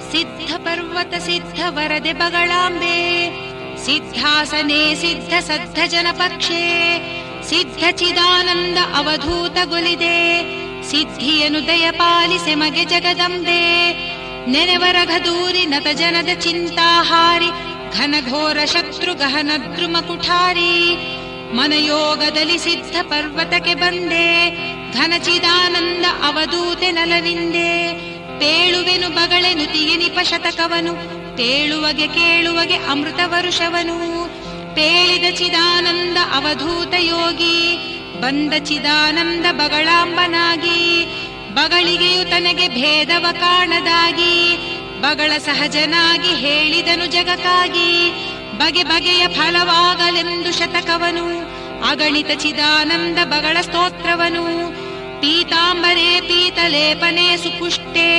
ಸಿದ್ಧ ಪರ್ವತ ಸಿದ್ಧ ವರದೆ ಬಗಳಾಂಬೆ, ಸಿದ್ಧಾಸನೆ ಸಿದ್ಧ ಸದ್ಧ ಜನಪಕ್ಷೆ, ಸಿದ್ಧ ಚಿದಾನಂದ ಅವಧೂತಗೊಲಿದೆ, ಸಿದ್ಧಿಯನು ದಯಪಾಲಿಸೆ ಮಗೆ ಜಗದಂಬೆ. ನೆನೆವರಘದೂರಿ ನತ ಜನದ ಚಿಂತಾಹಾರಿ, ಘನಘೋರ ಶತ್ರು ಗಹನ ದ್ರುಮ ಕುಠಾರಿ. ಮನಯೋಗದಲ್ಲಿ ಸಿದ್ಧ ಪರ್ವತಕ್ಕೆ ಬಂದೆ, ಘನಚಿದಾನಂದ ಅವಧೂತೆ ನಲವಿಂದೆ. ಪೇಳುವೆನು ಬಗಳೆ ನುತಿಗೆ ನಿಪ ಶತಕವನು, ಪೇಳುವಗೆ ಕೇಳುವಗೆ ಅಮೃತ ವರುಷವನು. ಪೇಳಿದ ಚಿದಾನಂದ ಅವಧೂತ ಯೋಗಿ, ಬಂದ ಚಿದಾನಂದ ಬಗಳಾಂಬನಾಗಿ. ಬಗಳಿಗೆಯು ತನಗೆ ಭೇದವ ಕಾಣದಾಗಿ, ಬಗಳ ಸಹಜನಾಗಿ ಹೇಳಿದನು ಜಗಕ್ಕಾಗಿ. ಬಗೆ ಬಗೆಯ ಫಲವಾಗಲೆಂದು ಶತಕವನು, ಅಗಣಿತ ಚಿದಾನಂದ ಬಗಳ ಸ್ತೋತ್ರವನು. ಪೀತಾಂಬರೇ ಪೀತಲೇಪನೆ ಸುಪುಷ್ಟೆ,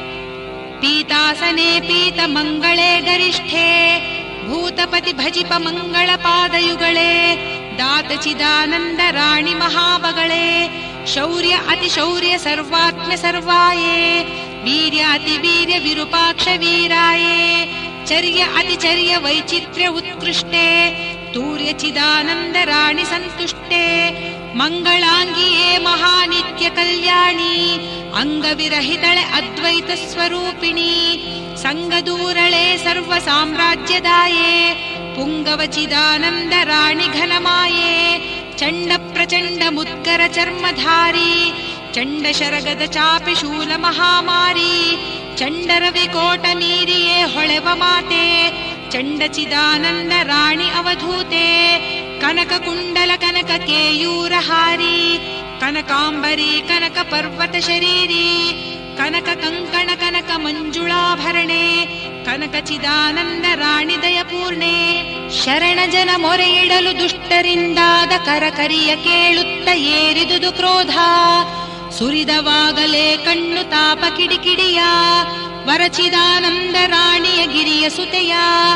ಪೀತಾಸನೆ ಪೀತ ಮಂಗಳೇ ಗರಿಷ್ಠೆ. ಭೂತಪತಿ ಭಜಿಪ ಮಂಗಳ ಪಾದಯುಗಳೇ, ದಾತ ಚಿದಾನಂದ ರಾಣಿ ಮಹಾಬಗಳೇ. ಶೌರ್ಯ ಅತಿ ಶೌರ್ಯ ಸರ್ವಾತ್ಮ ಸರ್ವಾಯೇ, ವೀರ್ಯ ಅತಿ ವೀರ್ಯ ವಿರೂಪಾಕ್ಷ ವೀರಾಯೇ. ಚರ್ಯ ಅತಿ ಚರ್ಯ ವೈಚಿತ್ರ್ಯ ಉತ್ಕೃಷ್ಟೆ, ತೂರ್ಯ ಚಿದಾನಂದ ರಾಣಿ ಸಂತುಷ್ಟೆ. ಮಂಗಳಾಂಗಿಯೇ ಮಹಾನಿತ್ಯ ಕಲ್ಯಾಣಿ, ಅಂಗವಿರಹಿತಳೆ ಅದ್ವೈತ ಸ್ವರೂಪಿಣಿ. ಸಂಗದೂರಳೆ ಸರ್ವ ಸಾಮ್ರಾಜ್ಯದಾಯೇ, ಪುಂಗವ ಚಿದಾನಂದ ರಾಣಿ ಘನಮಾಯೇ. ಚಂಡ ಪ್ರಚಂಡ ಮುದ್ಗರ ಚರ್ಮಧಾರಿ, ಚಂಡ ಶರಗದ ಚಾಪಿ ಶೂಲ ಮಹಾಮಾರಿ. ಚಂಡರ ವಿಕೋಟ ಮೀರಿಯೇ ಹೊಳೆವ ಮಾತೆ, ಚಂಡ ಚಿದಾನಂದ ರಾಣಿ ಅವಧೂತೆ. ಕನಕ ಕುಂಡಲ ಕನಕ ಕೇಯೂರಹಾರಿ, ಕನಕಾಂಬರಿ ಕನಕ ಪರ್ವತ ಶರೀರಿ. ಕನಕ ಕಂಕಣ ಕನಕ ಮಂಜುಳಾಭರಣೆ, ಕನಕ ಚಿದಾನಂದ ರಾಣಿ ದಯಪೂರ್ಣೆ. ಶರಣ ಜನ ಮೊರೆ ಇಡಲು ದುಷ್ಟರಿಂದಾದ ಕರಕರಿಯ ಕೇಳುತ್ತ ಏರಿದುದು ಕ್ರೋಧ. ಸುರಿದವಾಗಲೇ ಕಣ್ಣು ತಾಪ ಕಿಡಿಕಿಡಿಯ, ವರಚಿದಾನಂದ ರಾಣಿಯ ಗಿರಿಯ ಸುತೆಯ.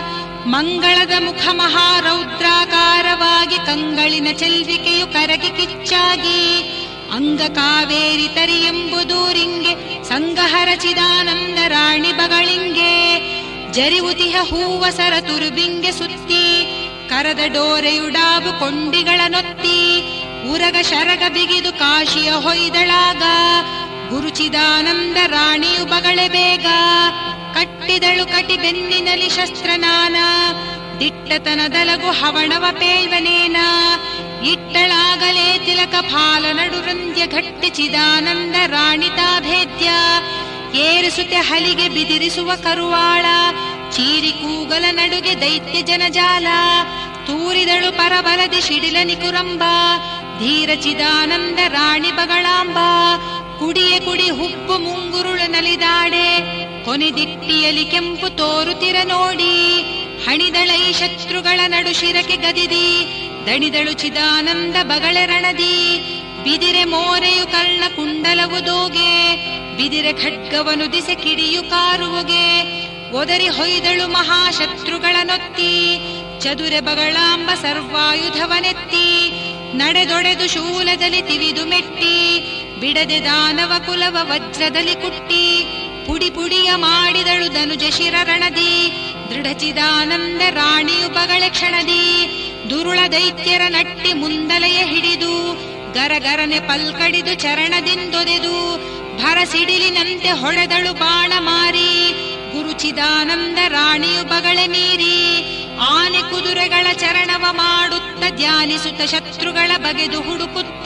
ಮಂಗಳದ ಮುಖ ಮಹಾರೌದ್ರಾಕಾರವಾಗಿ, ಕಂಗಳಿನ ಚೆಲ್ವಿಕೆಯು ಕರಗಿ ಕಿಚ್ಚಾಗಿ. ಅಂಗ ಕಾವೇರಿ ತರಿ ಎಂಬುದೂರಿಂಗೆ, ಸಂಗಹರ ಚಿದಾನಂದ ರಾಣಿ ಬಗಳಿಂಗೆ. ಜರಿವುತಿಹ ಹೂವಸರ ತುರುಬಿಂಗೆ ಸುತ್ತಿ, ಕರದ ಡೋರೆಯುಡಾಬು ಕೊಂಡಿಗಳ ನೊತ್ತಿ. ಉರಗ ಶರಗ ಬಿಗಿದು ಕಾಶಿಯ ಹೊಯ್ದಳಾಗ, ಗುರುಚಿದಾನಂದ ರಾಣಿಯು ಬಗಳೆ ಬೇಗ. ಕಟ್ಟಿದಳು ಕಟಿ ಬೆನ್ನಿನಲ್ಲಿ ಶಸ್ತ್ರನಾನ, ದಿಟ್ಟತನದಲಗು ಹವಣವ ಪೇಳ್ವನೇನ. ಇಟ್ಟಳಾಗಲೇ ತಿಲಕ ಫಾಲ ನಡುರಂದ್ಯ, ಘಟ್ಟಿ ಚಿದಾನಂದ ರಾಣಿತಾ ಭೇದ್ಯ. ಏರಿಸುತ್ತೆ ಹಲಿಗೆ ಬಿದಿರಿಸುವ ಕರುವಾಳ, ಚೀರಿ ಕೂಗಲ ನಡುಗೆ ದೈತ್ಯ ಜನಜಾಲ. ತೂರಿದಳು ಪರಬಲದಿ ಶಿಡಿಲ ನಿಕುರಂಬ, ಧೀರ ಚಿದಾನಂದ ರಾಣಿ ಬಗಳಾಂಬ. ಕುಡಿಯೆ ಕುಡಿ ಹುಬ್ಬು ಮುಂಗುರುಳು ನಲಿದಾಡೆ, ಕೊನೆದಿಟ್ಟಿಯಲಿ ಕೆಂಪು ತೋರುತ್ತಿರ ನೋಡಿ. ಹಣಿದಳೈ ಶತ್ರುಗಳ ನಡು ಶಿರಕ್ಕೆ ಗದಿದಿ, ದಣಿದಳು ಚಿದಾನಂದ ಬಗಳೆ ರಣದಿ. ಬಿದಿರೆ ಮೋರೆಯು ಕರ್ಣ ಕುಂಡಲವು ದೋಗೆ, ಬಿದಿರೆ ಖಡ್ಗವನು ದಿಸೆ ಕಿಡಿಯು ಕಾರುವುಗೆ. ಒದರಿ ಹೊಯ್ದಳು ಮಹಾಶತ್ರುಗಳ ನೊತ್ತಿ, ಚದುರೆ ಬಗಳಾಂಬ ಸರ್ವಾಯುಧವನೆತ್ತಿ. ನಡೆದೊಡೆದು ಶೂಲದಲ್ಲಿ ತಿವಿದು ಮೆಟ್ಟಿ, ಬಿಡದೆ ದಾನವ ಕುಲವ ವಜ್ರದಲ್ಲಿ ಕುಟ್ಟಿ. ಪುಡಿ ಪುಡಿಯ ಮಾಡಿದಳು ಧನುಜ ಶಿರರಣದಿ, ದೃಢ ಚಿದಾನಂದ ರಾಣಿಯು ಬಗಳೆ ಕ್ಷಣದಿ. ದುರುಳ ದೈತ್ಯರ ನಟ್ಟಿ ಮುಂದಲೆಯ ಹಿಡಿದು, ಗರಗರನೆ ಪಲ್ಕಡಿದು ಚರಣದಿಂದೊದೆದು. ಭರಸಿಡಿಲಿನಂತೆ ಹೊಡೆದಳು ಬಾಣ ಮಾರಿ, ಗುರುಚಿದಾನಂದ ರಾಣಿಯು ಬಗಳೆ ಮೀರಿ. ಆನೆ ಕುದುರೆಗಳ ಚರಣವ ಮಾಡುತ್ತ, ಧ್ಯಾನಿಸುತ್ತ ಶತ್ರುಗಳ ಬಗೆದು ಹುಡುಕುತ್ತ.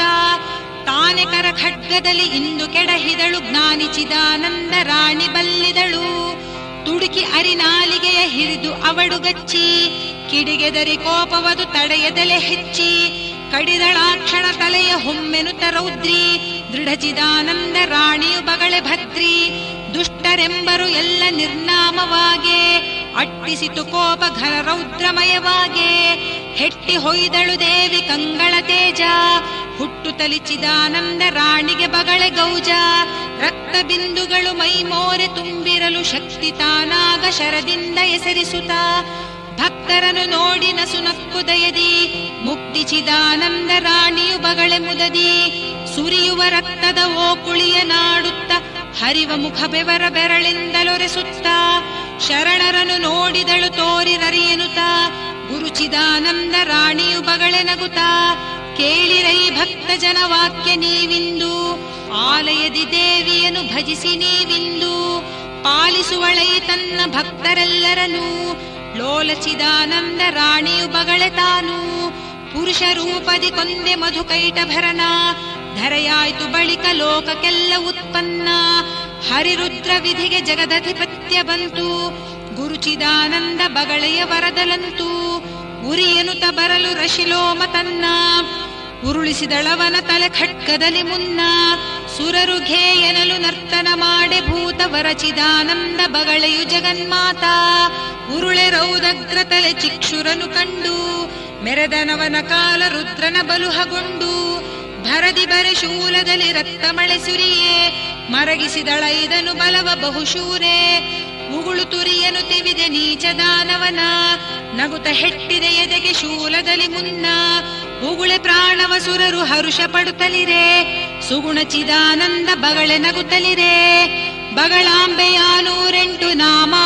ತಾನೆ ಕರ ಖಡ್ಗದಲ್ಲಿ ಇಂದು ಕೆಡಹಿದಳು, ಜ್ಞಾನಿ ಚಿದಾನಂದ ರಾಣಿ ಬಲ್ಲಿದಳು. ತುಡುಕಿ ಅರಿನಾಲಿಗೆಯ ಹಿರಿದು ಅವಡುಗಚ್ಚಿ, ಕಿಡಿಗೆದರಿ ಕೋಪವದು ತಡೆಯದಲೆ ಹೆಚ್ಚಿ. ಕಡಿದಳಾಕ್ಷಣ ತಲೆಯ ಹೊಮ್ಮೆನುತ ರೌದ್ರಿ, ದೃಢ ಚಿದಾನಂದ ರಾಣಿಯು ಬಗಳೆ ಭದ್ರಿ. ದುಷ್ಟರೆಂಬರು ಎಲ್ಲ ನಿರ್ನಾಮವಾಗೆ, ಅಟ್ಟಿಸಿತು ಕೋಪ ಘನ ರೌದ್ರಮಯವಾಗೆ. ಹೆಟ್ಟಿ ಹೊಯ್ದಳು ದೇವಿ ಕಂಗಳ ತೇಜ, ಹುಟ್ಟು ತಲಿಚಿದಾನಂದ ರಾಣಿಗೆ ಬಗಳೆ ಗೌಜ. ರಕ್ತ ಬಿಂದುಗಳು ಮೈ ಮೋರೆ ತುಂಬಿರಲು, ಶಕ್ತಿ ತಾನಾಗ ಶರದಿಂದ ಎಸರಿಸುತ್ತ. ಭಕ್ತರನ್ನು ನೋಡಿ ನಸುನಕ್ಕು ದಯದಿ, ಮುಕ್ತಿ ಚಿದಾನಂದ ರಾಣಿಯು ಬಗಳೆ ಮುದದಿ. ಸುರಿಯುವ ರಕ್ತದ ಓಕುಳಿಯ ನಾಡುತ್ತ, ಹರಿವ ಮುಖ ಬೆವರ ಬೆರಳಿಂದಲೊರೆಸುತ್ತ ಶರಣರನು ನೋಡಿದಳು ತೋರಿರರಿಯನುತ ಗುರುಚಿದಾನಂದ ರಾಣಿಯು ಬಗಳೆ ನಗುತ್ತ ಕೇಳಿರೈ ಭಕ್ತ ಜನ ವಾಕ್ಯ ನೀವಿಂದು ಆಲಯದಿ ದೇವಿಯನ್ನು ಭಜಿಸಿ ನೀವಿಂದು ಪಾಲಿಸುವಳೈ ತನ್ನ ಭಕ್ತರೆಲ್ಲರನು ಲೋಲಚಿದಾನಂದ ರಾಣಿಯು ಬಗಳೆ ತಾನು ಪುರುಷ ರೂಪದಿ ಕೊಂದೆ ಮಧುಕೈಟಭರನ ಧರೆಯಾಯ್ತು ಬಳಿಕ ಲೋಕಕ್ಕೆಲ್ಲ ಉತ್ಪನ್ನ ಹರಿರುದ್ರ ವಿಧಿಗೆ ಜಗದಧಿಪತ್ಯ ಬಂತು ಗುರುಚಿದಾನಂದ ಬಗಳೆಯ ವರದಲಂತೂ ಉರಿಯನುತ ಬರಲು ರಶಿಲೋಮ ತನ್ನ ಉರುಳಿಸಿದಳವನ ತಲೆ ಖಡ್ಗದಲ್ಲಿ ಮುನ್ನ ಸುರರು ಘೇಯನಲು ನರ್ತನ ಮಾಡೆ ಭೂತ ವರಚಿದಾನಂದ ಬಗಳೆಯು ಜಗನ್ಮಾತಾ ಉರುಳೆ ರೌದಗ್ರ ತಲೆ ಚಿಕ್ಷುರನು ಕಂಡು ಮೆರೆದನವನ ಕಾಲ ರುದ್ರನ ಬಲುಹಗೊಂಡು ಭರದಿ ಬರೆ ಶೂಲದಲ್ಲಿ ರಕ್ತ ಮಳೆ ಸುರಿಯೇ ಮರಗಿಸಿದಳ ಇದನು ಬಲವ ಬಹುಶೂರೆ ಉಗುಳು ತುರಿಯನು ತೆವಿದೆ ನೀಚದಾನವನ ನಗುತ ಹೆಟ್ಟಿದೆ ಎದೆಗೆ ಶೂಲದಲ್ಲಿ ಮುನ್ನ ಉಗುಳೆ ಪ್ರಾಣವ ಸುರರು ಹರುಷ ಪಡುತ್ತಲಿರೆ ಸುಗುಣ ಚಿದಾನಂದ ಬಗಳೆ ನಗುತ್ತಲಿರೆ ಬಗಳಾಂಬೆಯ 108 ನಾಮ